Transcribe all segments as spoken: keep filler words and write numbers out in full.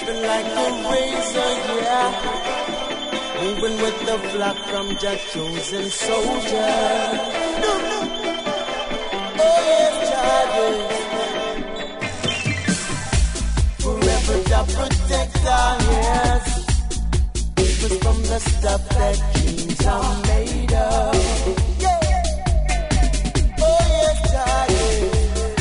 Stepping like a razor, yeah. Moving with the flock from Jah chosen soldier. Oh yes, Jah is. Forever Jah protect our ears. Keep us from the stuff that dreams are made of. Yeah. Oh yes, Jah is.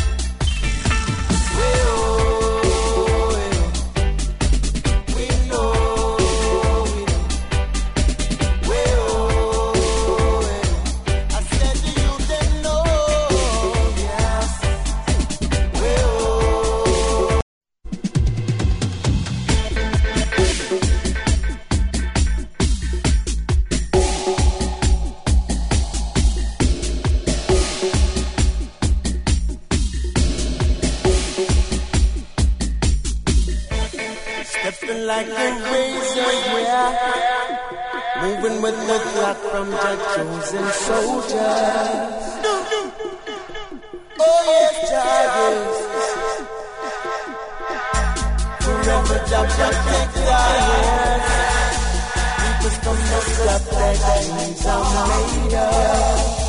Like a razor, yeah. Moving with the clock from Jah chosen soldiers. Oh yes, Jah is. Forever Jah protect our hands. Keep us from the stuff that dreams are made of.